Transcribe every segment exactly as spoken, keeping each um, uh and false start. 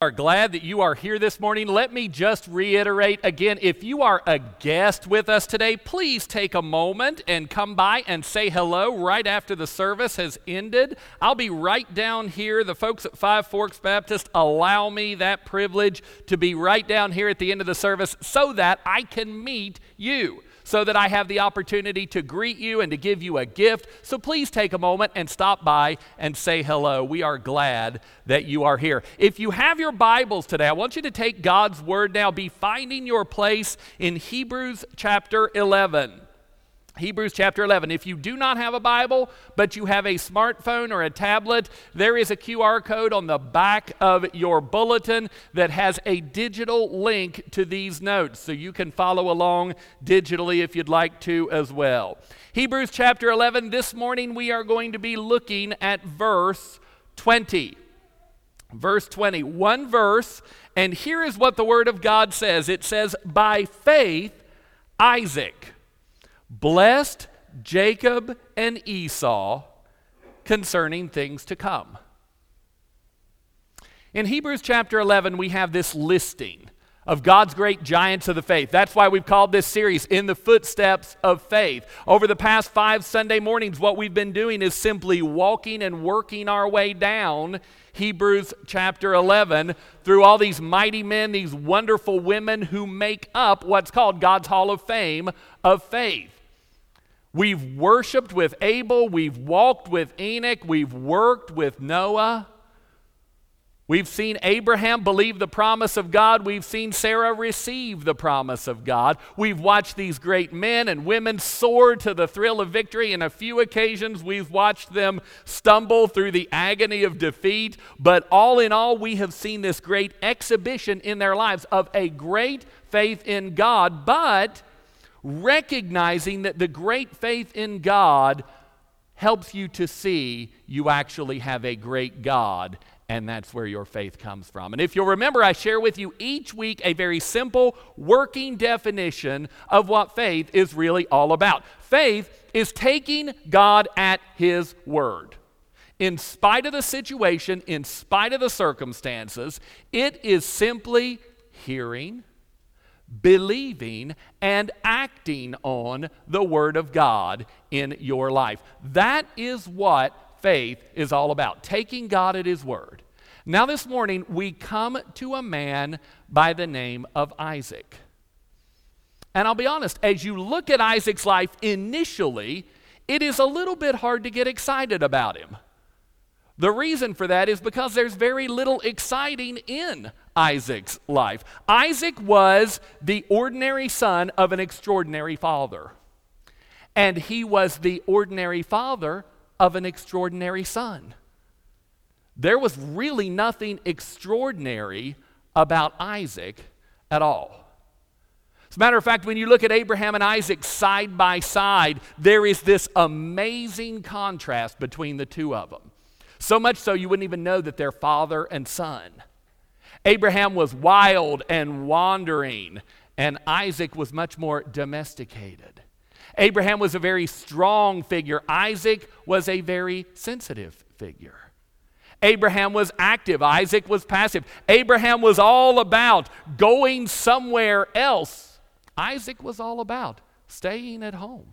Are glad that you are here this morning. Let me just reiterate again, if you are a guest with us today, please take a moment and come by and say hello right after the service has ended. I'll be right down here. The folks at Five Forks Baptist allow me that privilege to be right down here at the end of the service so that I can meet you, so that I have the opportunity to greet you and to give you a gift. So please take a moment and stop by and say hello. We are glad that you are here. If you have your Bibles today, I want you to take God's Word now. Be finding your place in Hebrews chapter eleven. Hebrews chapter eleven. If you do not have a Bible, but you have a smartphone or a tablet, there is a Q R code on the back of your bulletin that has a digital link to these notes, so you can follow along digitally if you'd like to as well. Hebrews chapter eleven, this morning we are going to be looking at verse twenty. Verse twenty, one verse, and here is what the Word of God says. It says, "By faith, Isaac blessed Jacob and Esau concerning things to come." In Hebrews chapter eleven, we have this listing of God's great giants of the faith. That's why we've called this series In the Footsteps of Faith. Over the past five Sunday mornings, what we've been doing is simply walking and working our way down Hebrews chapter eleven through all these mighty men, these wonderful women who make up what's called God's Hall of Fame of faith. We've worshiped with Abel, we've walked with Enoch, we've worked with Noah. We've seen Abraham believe the promise of God. We've seen Sarah receive the promise of God. We've watched these great men and women soar to the thrill of victory. In a few occasions, we've watched them stumble through the agony of defeat. But all in all, we have seen this great exhibition in their lives of a great faith in God, but recognizing that the great faith in God helps you to see you actually have a great God, and that's where your faith comes from. And if you'll remember, I share with you each week a very simple working definition of what faith is really all about. Faith is taking God at His word. In spite of the situation, in spite of the circumstances, it is simply hearing, believing, and acting on the Word of God in your life. That is what faith is all about, taking God at His word. Now this morning, we come to a man by the name of Isaac. And I'll be honest, as you look at Isaac's life initially, it is a little bit hard to get excited about him. The reason for that is because there's very little exciting in Isaac's life. Isaac was the ordinary son of an extraordinary father. And he was the ordinary father of an extraordinary son. There was really nothing extraordinary about Isaac at all. As a matter of fact, when you look at Abraham and Isaac side by side, there is this amazing contrast between the two of them. So much so you wouldn't even know that they're father and son. Abraham was wild and wandering, and Isaac was much more domesticated. Abraham was a very strong figure. Isaac was a very sensitive figure. Abraham was active. Isaac was passive. Abraham was all about going somewhere else. Isaac was all about staying at home.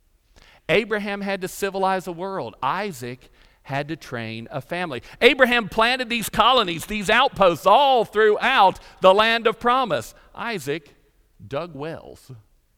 Abraham had to civilize a world. Isaac had to train a family. Abraham planted these colonies, these outposts all throughout the land of promise. Isaac dug wells.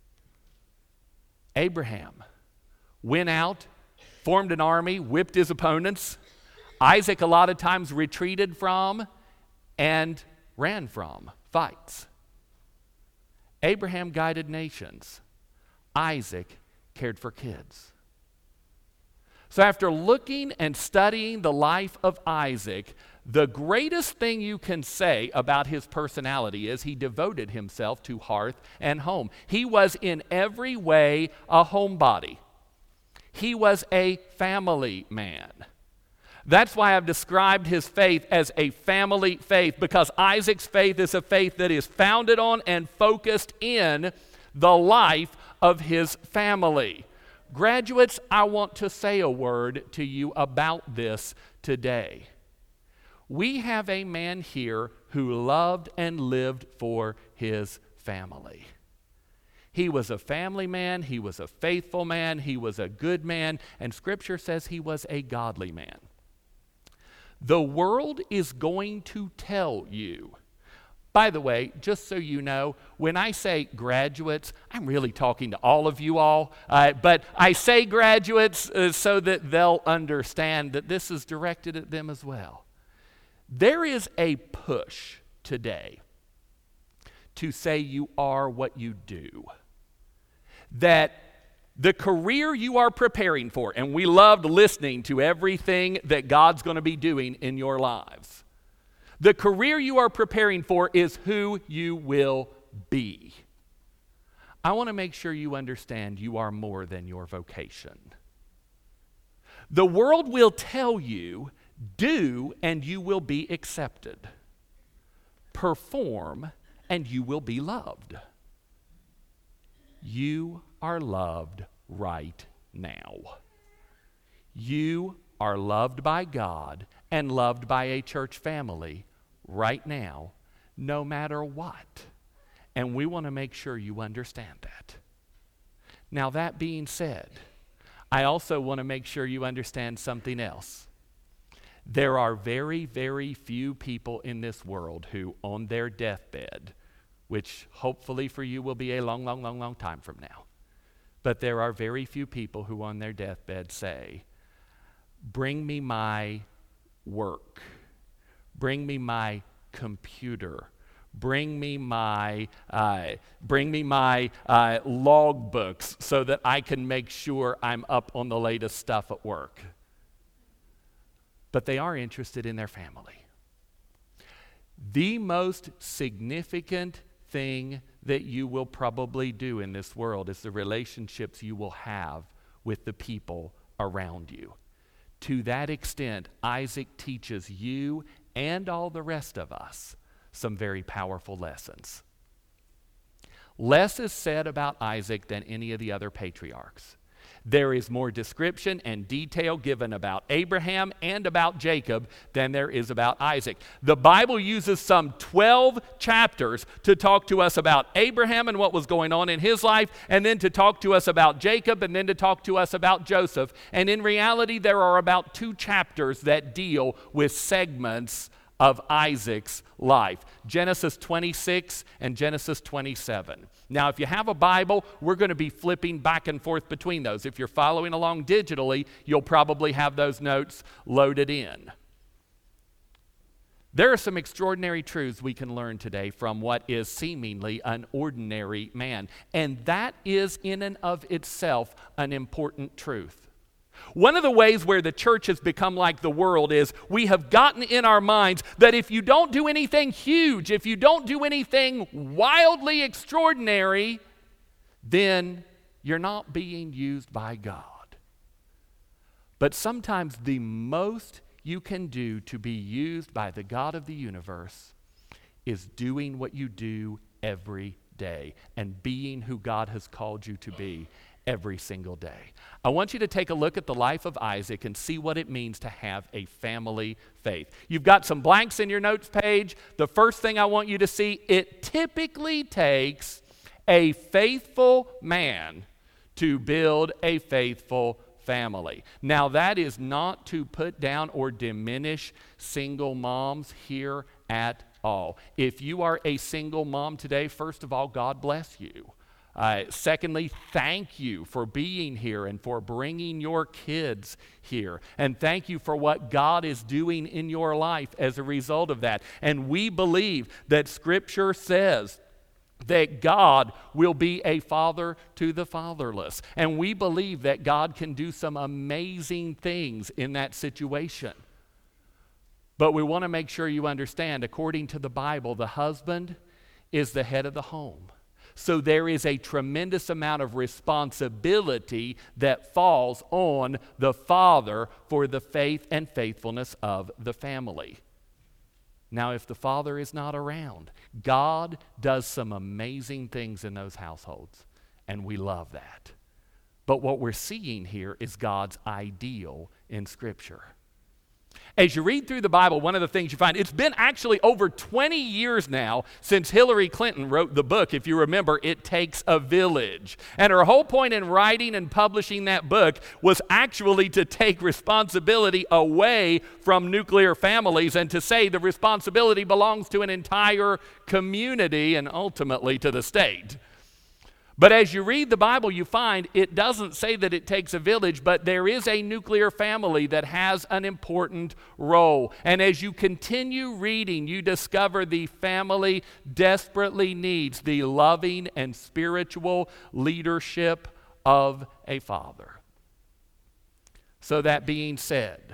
Abraham went out, formed an army, whipped his opponents. Isaac a lot of times retreated from and ran from fights. Abraham guided nations. Isaac cared for kids. So after looking and studying the life of Isaac, the greatest thing you can say about his personality is he devoted himself to hearth and home. He was in every way a homebody. He was a family man. That's why I've described his faith as a family faith, because Isaac's faith is a faith that is founded on and focused in the life of his family. Graduates, I want to say a word to you about this today. We have a man here who loved and lived for his family. He was a family man, he was a faithful man, he was a good man, and Scripture says he was a godly man. The world is going to tell you. By the way, just so you know, when I say graduates, I'm really talking to all of you all, uh, but I say graduates uh, so that they'll understand that this is directed at them as well. There is a push today to say you are what you do. That the career you are preparing for, and we loved listening to everything that God's going to be doing in your lives. The career you are preparing for is who you will be. I want to make sure you understand you are more than your vocation. The world will tell you, do and you will be accepted. Perform and you will be loved. You are loved right now. You are loved by God and loved by a church family right now, no matter what. And we want to make sure you understand that. Now, that being said, I also want to make sure you understand something else. There are very, very few people in this world who, on their deathbed, which hopefully for you will be a long, long, long, long time from now, but there are very few people who on their deathbed say, bring me my work, bring me my computer, bring me my uh, bring me my uh, log books so that I can make sure I'm up on the latest stuff at work. But they are interested in their family. The most significant thing that you will probably do in this world is the relationships you will have with the people around you. To that extent, Isaac teaches you and all the rest of us some very powerful lessons. Less is said about Isaac than any of the other patriarchs. There is more description and detail given about Abraham and about Jacob than there is about Isaac. The Bible uses some twelve chapters to talk to us about Abraham and what was going on in his life, and then to talk to us about Jacob, and then to talk to us about Joseph. And in reality, there are about two chapters that deal with segments of Isaac's life. Genesis twenty-six and Genesis twenty-seven. Now, if you have a Bible, we're going to be flipping back and forth between those. If you're following along digitally, you'll probably have those notes loaded in. There are some extraordinary truths we can learn today from what is seemingly an ordinary man, and that is in and of itself an important truth. One of the ways where the church has become like the world is we have gotten in our minds that if you don't do anything huge, if you don't do anything wildly extraordinary, then you're not being used by God. But sometimes the most you can do to be used by the God of the universe is doing what you do every day and being who God has called you to be every single day. I want you to take a look at the life of Isaac and see what it means to have a family faith. You've got some blanks in your notes page. The first thing I want you to see, it typically takes a faithful man to build a faithful family. Now, that is not to put down or diminish single moms here at all. If you are a single mom today, first of all, God bless you. Uh, secondly, thank you for being here and for bringing your kids here. And thank you for what God is doing in your life as a result of that. And we believe that Scripture says that God will be a father to the fatherless. And we believe that God can do some amazing things in that situation. But we want to make sure you understand, according to the Bible, the husband is the head of the home. So there is a tremendous amount of responsibility that falls on the father for the faith and faithfulness of the family. Now, if the father is not around, God does some amazing things in those households, and we love that. But what we're seeing here is God's ideal in Scripture. As you read through the Bible, one of the things you find, it's been actually over twenty years now since Hillary Clinton wrote the book, if you remember, It Takes a Village. And her whole point in writing and publishing that book was actually to take responsibility away from nuclear families and to say the responsibility belongs to an entire community and ultimately to the state. But as you read the Bible, you find it doesn't say that it takes a village, but there is a nuclear family that has an important role. And as you continue reading, you discover the family desperately needs the loving and spiritual leadership of a father. So that being said,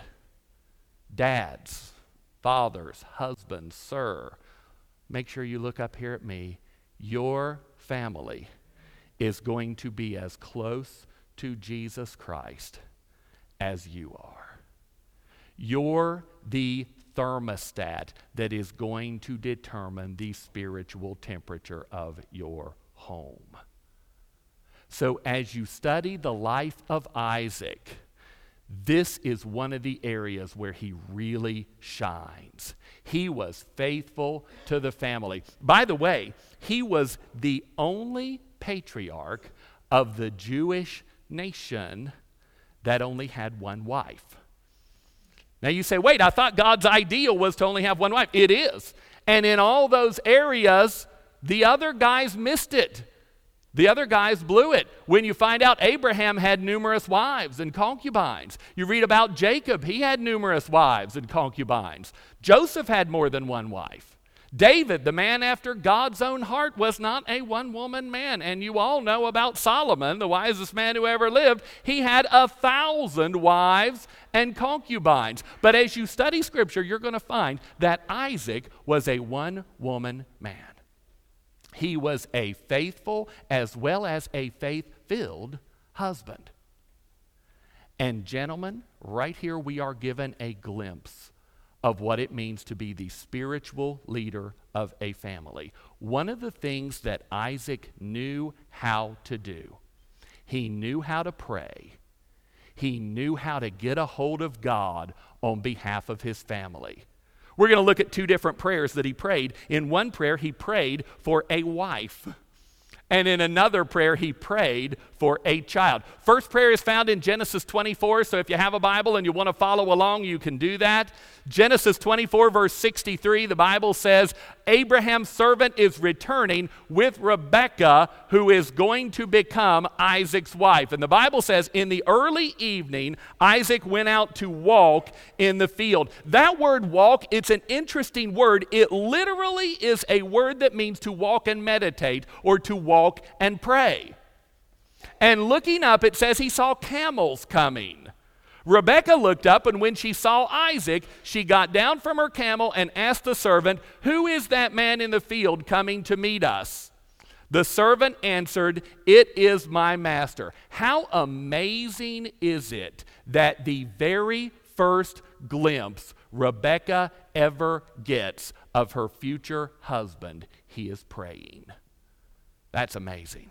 dads, fathers, husbands, sir, make sure you look up here at me. Your family is going to be as close to Jesus Christ as you are. You're the thermostat that is going to determine the spiritual temperature of your home. So as you study the life of Isaac, this is one of the areas where he really shines. He was faithful to the family. By the way, he was the only patriarch of the Jewish nation that only had one wife. Now you say, wait, I thought God's ideal was to only have one wife. It is. And in all those areas, the other guys missed it. The other guys blew it. When you find out Abraham had numerous wives and concubines. You read about Jacob, he had numerous wives and concubines. Joseph had more than one wife. David, the man after God's own heart, was not a one-woman man. And you all know about Solomon, the wisest man who ever lived. He had a thousand wives and concubines. But as you study Scripture, you're going to find that Isaac was a one-woman man. He was a faithful as well as a faith-filled husband. And gentlemen, right here we are given a glimpse of what it means to be the spiritual leader of a family. One of the things that Isaac knew how to do, he knew how to pray. He knew how to get a hold of God on behalf of his family. We're going to look at two different prayers that he prayed. In one prayer, he prayed for a wife. And in another prayer, he prayed for a child. First prayer is found in Genesis twenty-four, so if you have a Bible and you want to follow along, you can do that. Genesis twenty-four, verse sixty-three, the Bible says, Abraham's servant is returning with Rebekah, who is going to become Isaac's wife. And the Bible says, in the early evening, Isaac went out to walk in the field. That word walk, it's an interesting word. It literally is a word that means to walk and meditate, or to walk and pray. And looking up, it says he saw camels coming. Rebekah looked up, and when she saw Isaac, she got down from her camel and asked the servant, "Who is that man in the field coming to meet us?" The servant answered, "It is my master." How amazing is it that the very first glimpse Rebekah ever gets of her future husband, he is praying. That's amazing.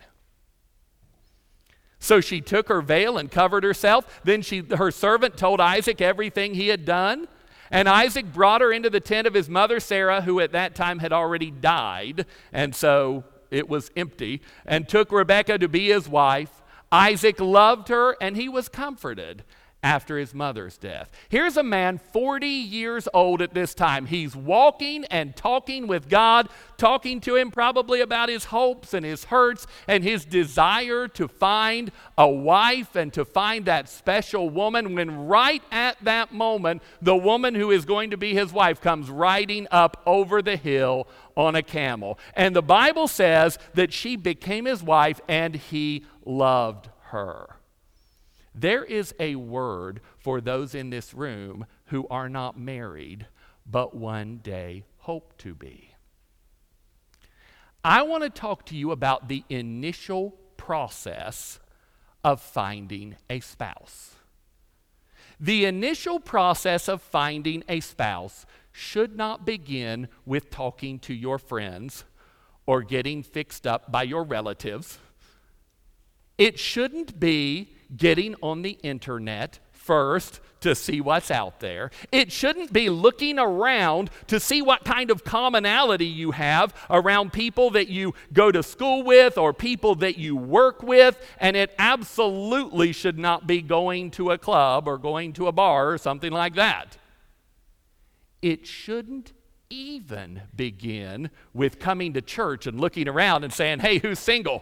So she took her veil and covered herself. Then she, her servant told Isaac everything he had done. And Isaac brought her into the tent of his mother Sarah, who at that time had already died, and so it was empty, and took Rebekah to be his wife. Isaac loved her, and he was comforted after his mother's death. Here's a man forty years old at this time. He's walking and talking with God, talking to him probably about his hopes and his hurts and his desire to find a wife and to find that special woman, when right at that moment, the woman who is going to be his wife comes riding up over the hill on a camel. And the Bible says that she became his wife and he loved her. There is a word for those in this room who are not married, but one day hope to be. I want to talk to you about the initial process of finding a spouse. The initial process of finding a spouse should not begin with talking to your friends or getting fixed up by your relatives. It shouldn't be getting on the internet first to see what's out there. It shouldn't be looking around to see what kind of commonality you have around people that you go to school with or people that you work with. And it absolutely should not be going to a club or going to a bar or something like that. It shouldn't even begin with coming to church and looking around and saying, hey, who's single?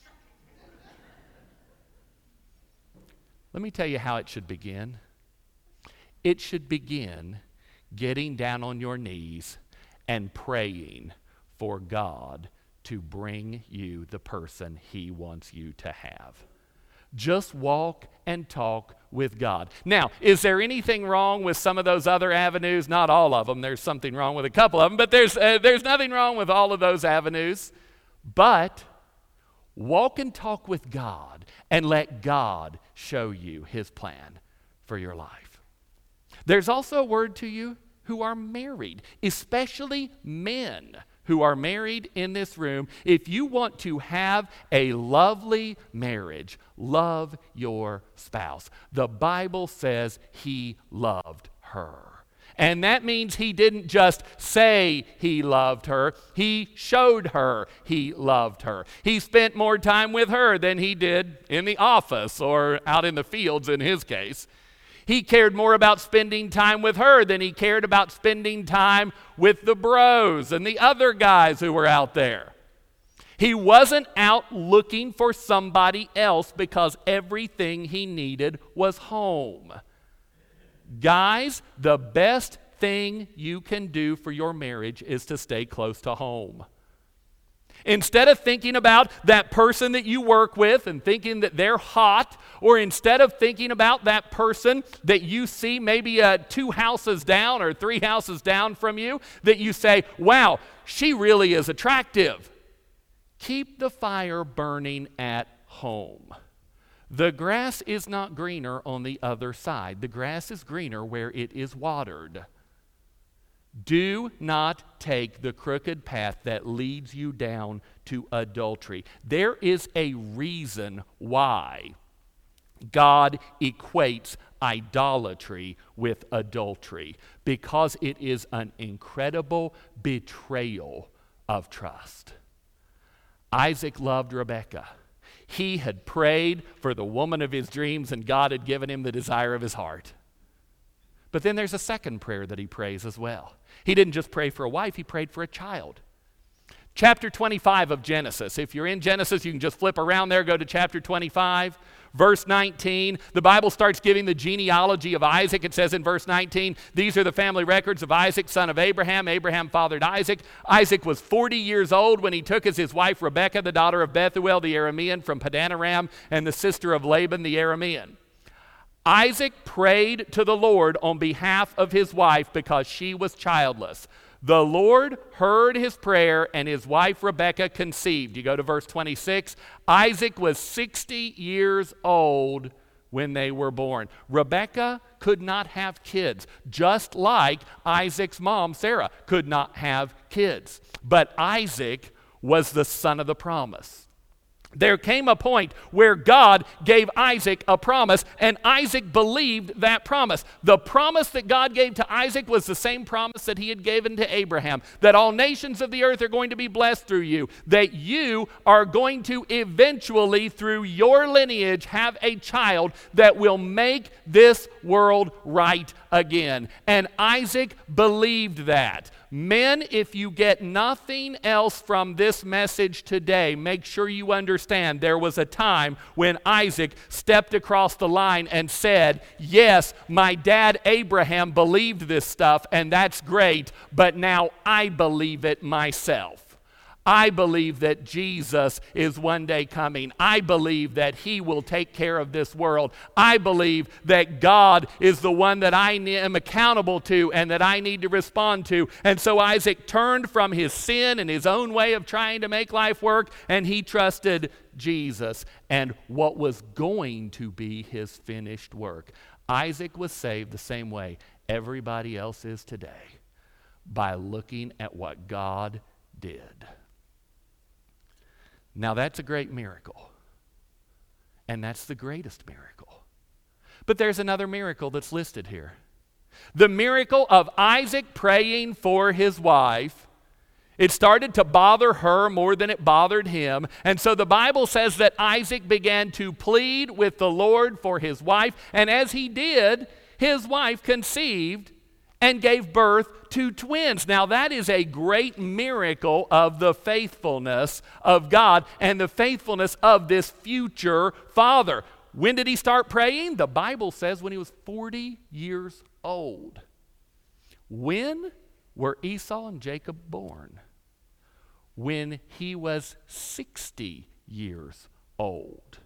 Let me tell you how it should begin. It should begin getting down on your knees and praying for God to bring you the person He wants you to have. Just walk and talk with God. Now, is there anything wrong with some of those other avenues? Not all of them. There's something wrong with a couple of them, but there's, uh, there's nothing wrong with all of those avenues. But walk and talk with God and let God show you His plan for your life. There's also a word to you who are married, especially men who are married in this room. If you want to have a lovely marriage, love your spouse. The Bible says He loved her. And that means He didn't just say He loved her. He showed her He loved her. He spent more time with her than He did in the office or out in the fields in his case. He cared more about spending time with her than He cared about spending time with the bros and the other guys who were out there. He wasn't out looking for somebody else because everything he needed was home. Guys, the best thing you can do for your marriage is to stay close to home. Instead of thinking about that person that you work with and thinking that they're hot, or instead of thinking about that person that you see maybe uh, two houses down or three houses down from you, that you say, wow, she really is attractive. Keep the fire burning at home. The grass is not greener on the other side. The grass is greener where it is watered. Do not take the crooked path that leads you down to adultery. There is a reason why God equates idolatry with adultery, because it is an incredible betrayal of trust. Isaac loved Rebekah. He had prayed for the woman of his dreams, and God had given him the desire of his heart. But then there's a second prayer that he prays as well. He didn't just pray for a wife, he prayed for a child. Chapter twenty-five of Genesis. If you're in Genesis, you can just flip around there, go to chapter twenty-five. Verse nineteen, the Bible starts giving the genealogy of Isaac. It says in verse nineteen, these are the family records of Isaac, son of Abraham. Abraham fathered Isaac. Isaac was forty years old when he took as his wife Rebekah, the daughter of Bethuel the Aramean from Padan Aram, and the sister of Laban the Aramean. Isaac prayed to the Lord on behalf of his wife because she was childless. The Lord heard his prayer, and his wife Rebekah conceived. You go to verse twenty-six. Isaac was sixty years old when they were born. Rebekah could not have kids, just like Isaac's mom, Sarah, could not have kids. But Isaac was the son of the promise. There came a point where God gave Isaac a promise, and Isaac believed that promise. The promise that God gave to Isaac was the same promise that He had given to Abraham, that all nations of the earth are going to be blessed through you, that you are going to eventually, through your lineage, have a child that will make this world right again. And Isaac believed that. Men, if you get nothing else from this message today, make sure you understand there was a time when Isaac stepped across the line and said, yes, my dad Abraham believed this stuff, and that's great, but now I believe it myself. I believe that Jesus is one day coming. I believe that He will take care of this world. I believe that God is the one that I am accountable to and that I need to respond to. And so Isaac turned from his sin and his own way of trying to make life work, and he trusted Jesus and what was going to be his finished work. Isaac was saved the same way everybody else is today, by looking at what God did. Now that's a great miracle. And that's the greatest miracle. But there's another miracle that's listed here. The miracle of Isaac praying for his wife. It started to bother her more than it bothered him. And so the Bible says that Isaac began to plead with the Lord for his wife. And as he did, his wife conceived and gave birth to twins. Now that is a great miracle of the faithfulness of God and the faithfulness of this future father. When did he start praying? The Bible says when he was forty years old. When were Esau and Jacob born? When he was sixty years old.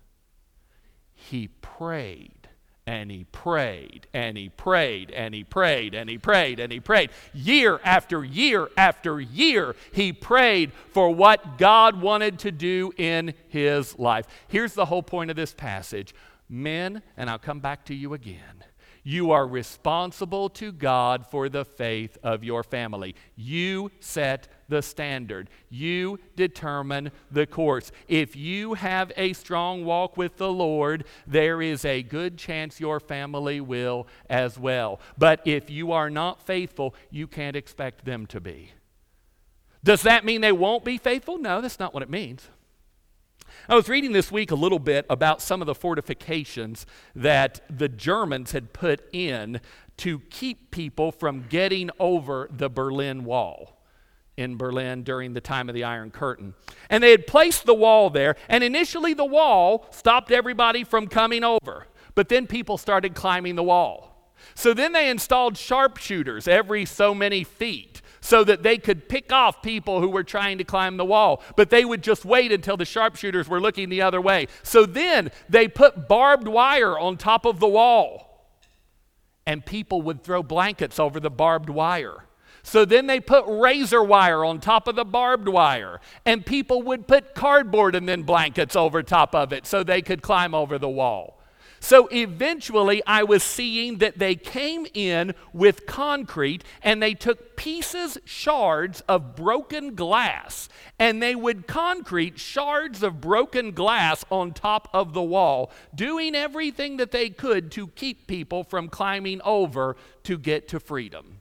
He prayed. And he prayed, and he prayed, and he prayed, and he prayed, and he prayed. Year after year after year, he prayed for what God wanted to do in his life. Here's the whole point of this passage. Men, and I'll come back to you again, you are responsible to God for the faith of your family. You set the standard. You determine the course. If you have a strong walk with the Lord, there is a good chance your family will as well. But if you are not faithful, you can't expect them to be. Does that mean they won't be faithful? No, that's not what it means. I was reading this week a little bit about some of the fortifications that the Germans had put in to keep people from getting over the Berlin Wall in Berlin during the time of the Iron Curtain. And they had placed the wall there, and initially the wall stopped everybody from coming over. But then people started climbing the wall. So then they installed sharpshooters every so many feet, so that they could pick off people who were trying to climb the wall. But they would just wait until the sharpshooters were looking the other way. So then they put barbed wire on top of the wall. And people would throw blankets over the barbed wire. So then they put razor wire on top of the barbed wire. And people would put cardboard and then blankets over top of it so they could climb over the wall. So eventually I was seeing that they came in with concrete and they took pieces, shards of broken glass, and they would concrete shards of broken glass on top of the wall, doing everything that they could to keep people from climbing over to get to freedom.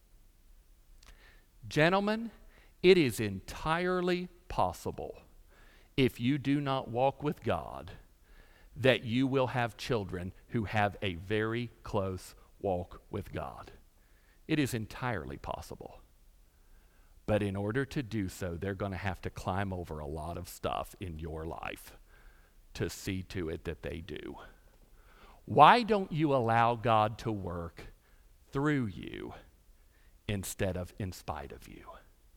Gentlemen, it is entirely possible, if you do not walk with God, that you will have children who have a very close walk with God. It is entirely possible. But in order to do so, they're going to have to climb over a lot of stuff in your life to see to it that they do. Why don't you allow God to work through you instead of in spite of you?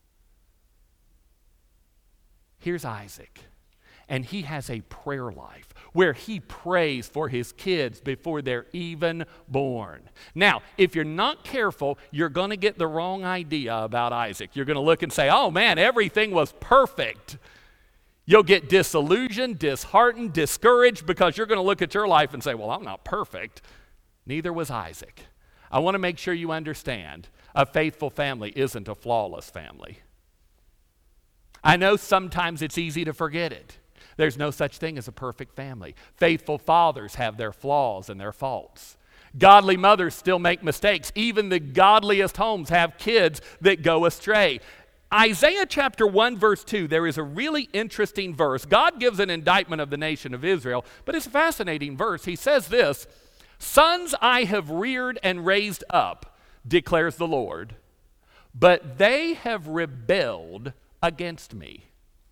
Here's Isaac. And he has a prayer life where he prays for his kids before they're even born. Now, if you're not careful, you're going to get the wrong idea about Isaac. You're going to look and say, oh man, everything was perfect. You'll get disillusioned, disheartened, discouraged, because you're going to look at your life and say, well, I'm not perfect. Neither was Isaac. I want to make sure you understand, a faithful family isn't a flawless family. I know sometimes it's easy to forget it. There's no such thing as a perfect family. Faithful fathers have their flaws and their faults. Godly mothers still make mistakes. Even the godliest homes have kids that go astray. Isaiah chapter one verse two, there is a really interesting verse. God gives an indictment of the nation of Israel, but it's a fascinating verse. He says this, "Sons I have reared and raised up, declares the Lord, but they have rebelled against me."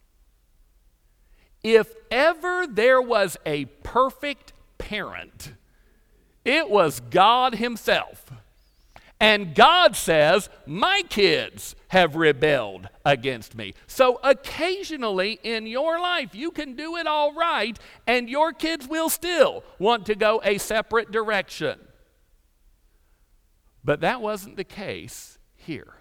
If ever there was a perfect parent, it was God himself. And God says, my kids have rebelled against me. So occasionally in your life, you can do it all right, and your kids will still want to go a separate direction. But that wasn't the case here.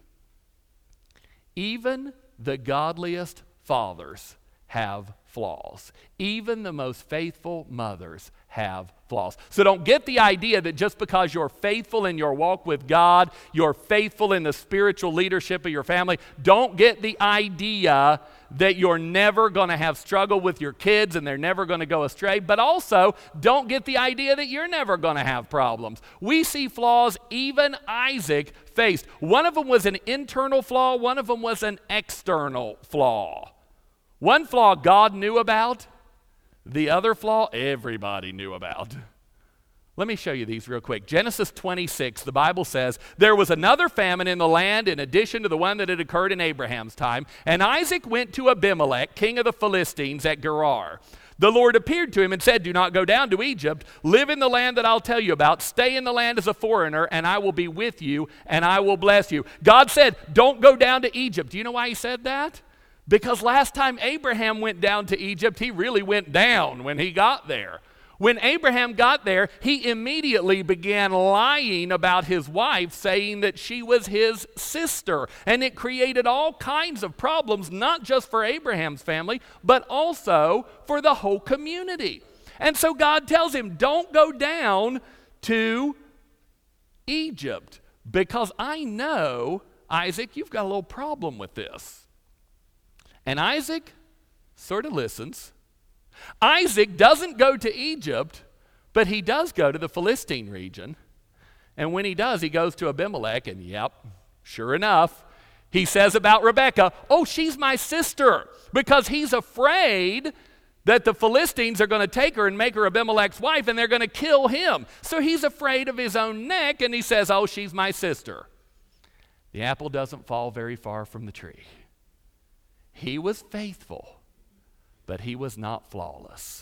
Even the godliest fathers have flaws. Even the most faithful mothers have flaws. So don't get the idea that just because you're faithful in your walk with God, you're faithful in the spiritual leadership of your family, don't get the idea that you're never going to have struggle with your kids and they're never going to go astray, but also don't get the idea that you're never going to have problems. We see flaws even Isaac faced. One of them was an internal flaw, one of them was an external flaw. One flaw God knew about, the other flaw everybody knew about. Let me show you these real quick. Genesis twenty-six, the Bible says, there was another famine in the land in addition to the one that had occurred in Abraham's time, and Isaac went to Abimelech, king of the Philistines, at Gerar. The Lord appeared to him and said, do not go down to Egypt. Live in the land that I'll tell you about. Stay in the land as a foreigner, and I will be with you, and I will bless you. God said, don't go down to Egypt. Do you know why he said that? Because last time Abraham went down to Egypt, he really went down when he got there. When Abraham got there, he immediately began lying about his wife, saying that she was his sister. And it created all kinds of problems, not just for Abraham's family, but also for the whole community. And so God tells him, don't go down to Egypt, because I know, Isaac, you've got a little problem with this. And Isaac sort of listens. Isaac doesn't go to Egypt, but he does go to the Philistine region. And when he does, he goes to Abimelech, and yep, sure enough, he says about Rebekah, oh, she's my sister, because he's afraid that the Philistines are going to take her and make her Abimelech's wife, and they're going to kill him. So he's afraid of his own neck, and he says, oh, she's my sister. The apple doesn't fall very far from the tree. He was faithful, but he was not flawless.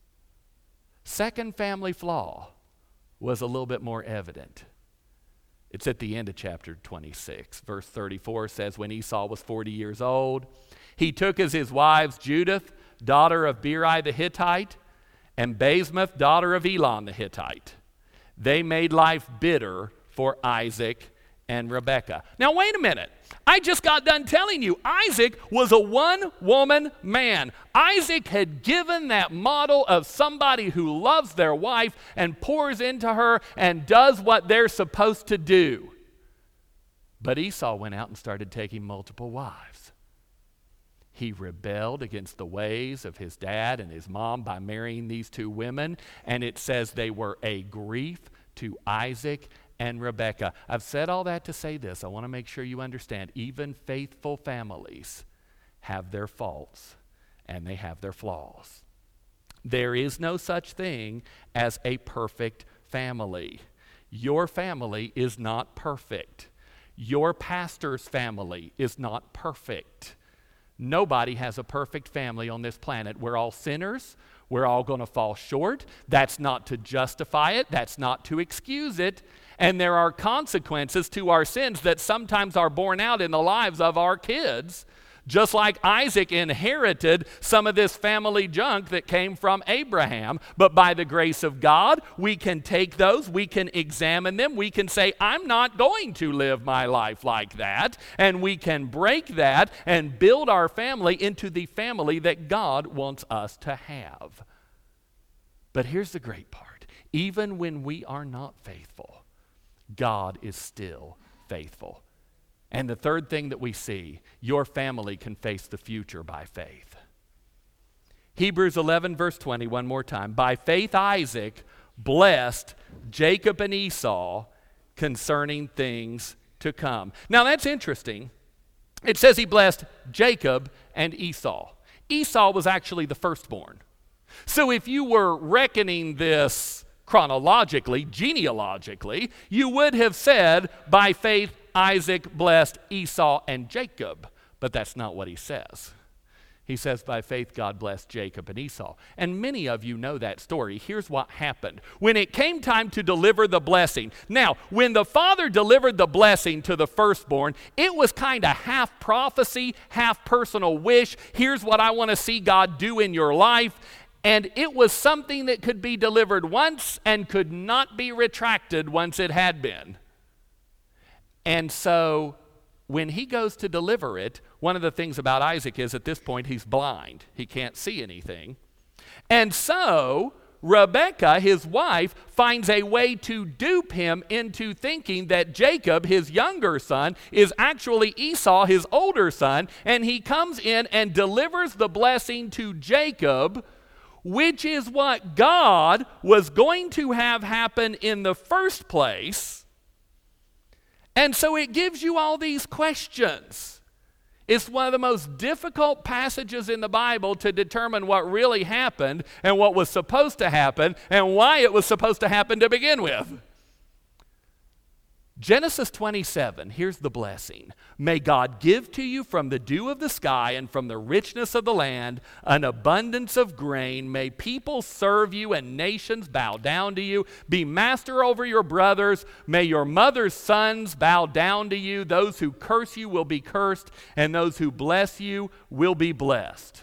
Second family flaw was a little bit more evident. It's at the end of chapter twenty-six. Verse thirty-four says, when Esau was forty years old, he took as his wives Judith, daughter of Beri the Hittite, and Basemath, daughter of Elon the Hittite. They made life bitter for Isaac and Rebekah. Now wait a minute. I just got done telling you, Isaac was a one-woman man. Isaac had given that model of somebody who loves their wife and pours into her and does what they're supposed to do. But Esau went out and started taking multiple wives. He rebelled against the ways of his dad and his mom by marrying these two women, and it says they were a grief to Isaac and Rebekah. I've said all that to say this. I want to make sure you understand, even faithful families have their faults and they have their flaws. There is no such thing as a perfect family. Your family is not perfect. Your pastor's family is not perfect. Nobody has a perfect family on this planet. We're all sinners. We're all going to fall short. That's not to justify it. That's not to excuse it. And there are consequences to our sins that sometimes are borne out in the lives of our kids. Just like Isaac inherited some of this family junk that came from Abraham. But by the grace of God, we can take those, we can examine them, we can say, I'm not going to live my life like that. And we can break that and build our family into the family that God wants us to have. But here's the great part. Even when we are not faithful, God is still faithful. And the third thing that we see, your family can face the future by faith. Hebrews eleven verse twenty, one more time. By faith Isaac blessed Jacob and Esau concerning things to come. Now that's interesting. It says he blessed Jacob and Esau. Esau was actually the firstborn. So if you were reckoning this chronologically, genealogically, you would have said, by faith, Isaac blessed Esau and Jacob. But that's not what he says. He says, by faith, God blessed Jacob and Esau. And many of you know that story. Here's what happened. When it came time to deliver the blessing. Now, when the father delivered the blessing to the firstborn, it was kind of half prophecy, half personal wish. Here's what I want to see God do in your life. And it was something that could be delivered once and could not be retracted once it had been. And so when he goes to deliver it, one of the things about Isaac is at this point he's blind. He can't see anything. And so Rebekah, his wife, finds a way to dupe him into thinking that Jacob, his younger son, is actually Esau, his older son, and he comes in and delivers the blessing to Jacob, which is what God was going to have happen in the first place. And so it gives you all these questions. It's one of the most difficult passages in the Bible to determine what really happened and what was supposed to happen and why it was supposed to happen to begin with. Genesis twenty-seven, here's the blessing. May God give to you from the dew of the sky and from the richness of the land an abundance of grain. May people serve you and nations bow down to you. Be master over your brothers. May your mother's sons bow down to you. Those who curse you will be cursed, and those who bless you will be blessed.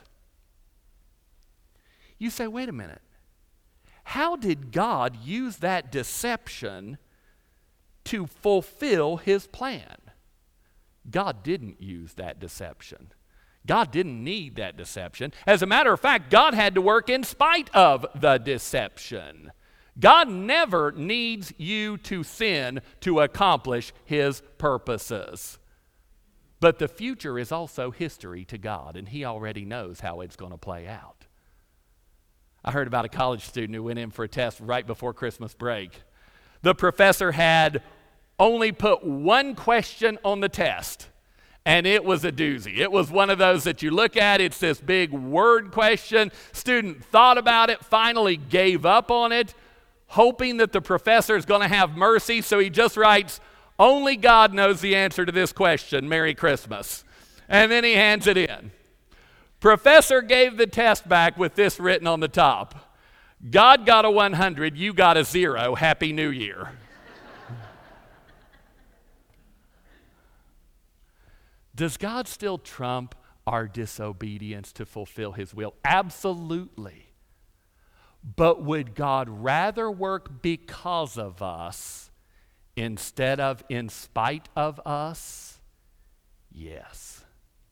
You say, wait a minute. How did God use that deception to fulfill his plan? God didn't use that deception. God didn't need that deception. As a matter of fact, God had to work in spite of the deception. God never needs you to sin to accomplish his purposes. But the future is also history to God, and he already knows how it's going to play out. I heard about a college student who went in for a test right before Christmas break. The professor had only put one question on the test, and it was a doozy. It was one of those that you look at, it's this big word question. Student thought about it, finally gave up on it, hoping that the professor is going to have mercy, so he just writes, "Only God knows the answer to this question. Merry Christmas." And then he hands it in. Professor gave the test back with this written on the top: God got a one hundred, you got a zero. Happy New Year. Does God still trump our disobedience to fulfill his will? Absolutely. But would God rather work because of us instead of in spite of us? Yes.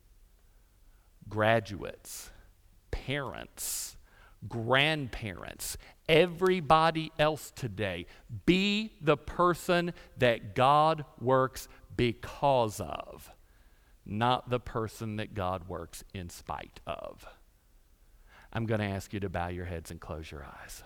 Graduates, parents, grandparents, everybody else today, be the person that God works because of, not the person that God works in spite of. I'm going to ask you to bow your heads and close your eyes.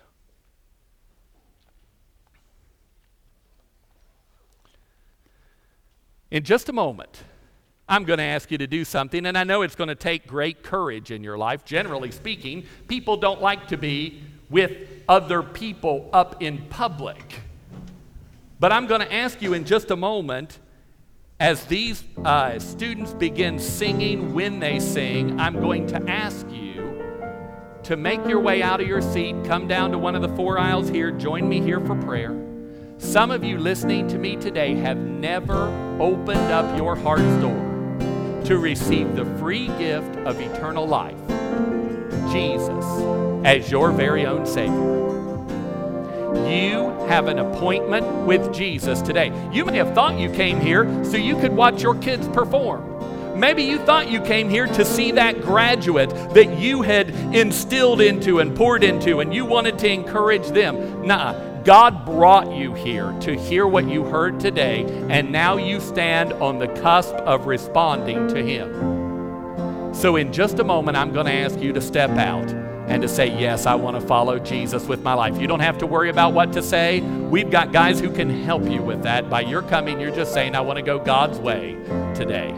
In just a moment, I'm going to ask you to do something, and I know it's going to take great courage in your life. Generally speaking, people don't like to be with other people up in public. But I'm going to ask you in just a moment, as these uh, students begin singing, when they sing, I'm going to ask you to make your way out of your seat, come down to one of the four aisles here, join me here for prayer. Some of you listening to me today have never opened up your heart's door to receive the free gift of eternal life, Jesus, as your very own Savior. You have an appointment with Jesus today. You may have thought you came here so you could watch your kids perform. Maybe you thought you came here to see that graduate that you had instilled into and poured into, and you wanted to encourage them. Nah. God brought you here to hear what you heard today, and now you stand on the cusp of responding to him. So in just a moment, I'm going to ask you to step out and to say, yes, I want to follow Jesus with my life. You don't have to worry about what to say. We've got guys who can help you with that. By your coming, you're just saying, I want to go God's way today.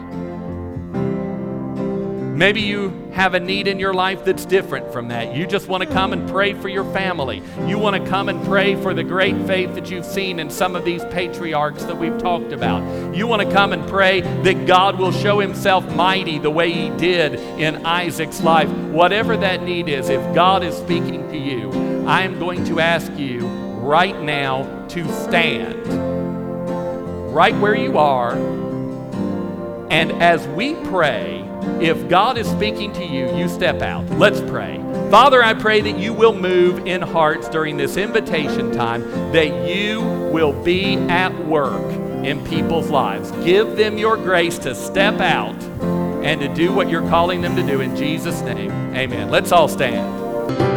Maybe you have a need in your life that's different from that. You just want to come and pray for your family. You want to come and pray for the great faith that you've seen in some of these patriarchs that we've talked about. You want to come and pray that God will show himself mighty the way he did in Isaac's life. Whatever that need is, if God is speaking to you, I am going to ask you right now to stand right where you are. And as we pray, if God is speaking to you, you step out. Let's pray. Father, I pray that you will move in hearts during this invitation time, that you will be at work in people's lives. Give them your grace to step out and to do what you're calling them to do in Jesus' name. Amen. Let's all stand.